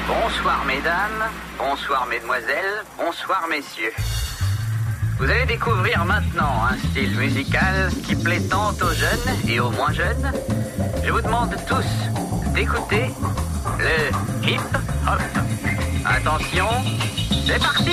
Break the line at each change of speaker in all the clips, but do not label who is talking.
Bonsoir mesdames, bonsoir mesdemoiselles, bonsoir messieurs. Vous allez découvrir maintenant un style musical qui plaît tant aux jeunes et aux moins jeunes. Je vous demande tous d'écouter le hip-hop. Attention, c'est parti!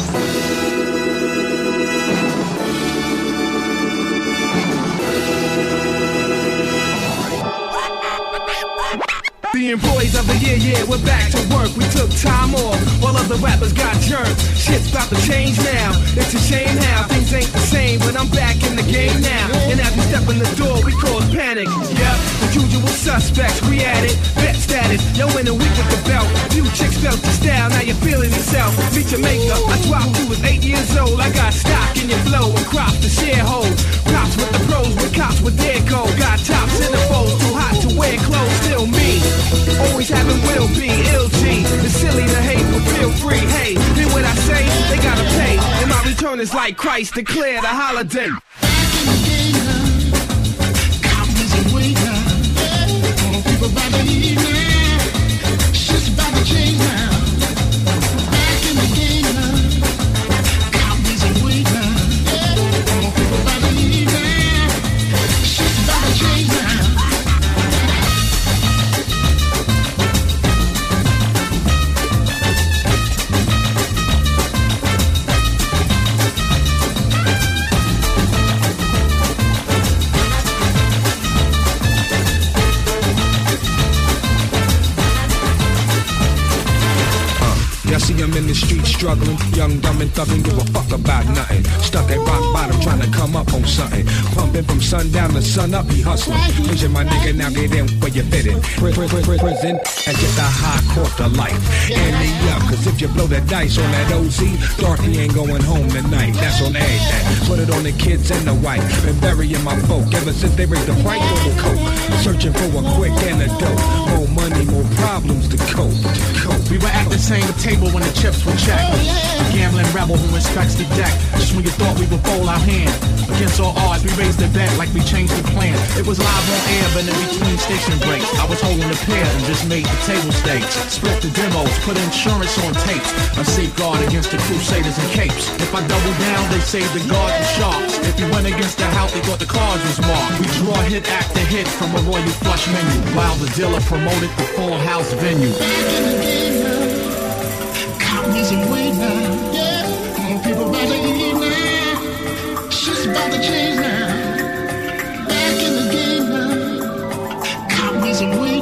The employees of the year, yeah, we're back to work. We took time off, while other rappers got jerked. Shit's about to change now. It's a shame how things ain't the same, but I'm back in the game now. And as we step in the door, we cause panic. Yep, the usual suspects, we at it. Bet status, yo in a week with the belt. Few chicks felt your style, now you're feeling yourself. Meet your maker, I swapped you was 8 years old. I got stock in your flow and crops to share hold. Props with the pros, with cops with their gold. Got tops in the foes, too hot to wear clothes, still me. Always have and will be LG. It's silly to hate, but feel free. Hey, hear what I say? They gotta pay. And my return is like Christ declared a holiday.
Back in the game now, copies and wait now. All people about to eat now. Shit's about to change now. Back in the game now, copies and wait now. All people about to eat now. Shit's about to change now.
Y'all see I'm in the street struggling, young, dumb, and thuggin', give a fuck about nothing. Stuck at rock bottom, trying to come up on something. Pumping from sundown to sun up, he hustling. Vision my nigga, now get in where you fit it. Prison, and just a high court of life. And me up, cause if you blow the dice on that OZ, Dorothy ain't going home tonight. That's on everything. Put it on the kids and the wife. Been burying my folk ever since they raised the price on the coke. Searching for a quick antidote. More money, more problems to cope.
We were at the same table when the chips were checked. A gambling rebel who respects the deck. Just when you thought we would fold our hand. Against all odds, we raised the bet like we changed the plan. It was live on air, but in between station breaks, I was holding the pair and just made the table stakes. Split the demos, put insurance on tapes. A safeguard against the crusaders and capes. If I double down, they say the guard was sharks. If you went against the house, they thought the cards was marked. We draw hit after hit from a royal flush menu, while the dealer promoted the full house venue.
Back in the game now, copies and wait now. Yeah, all people about to eat now. Shit's about to change now. Back in the game now, copies and wait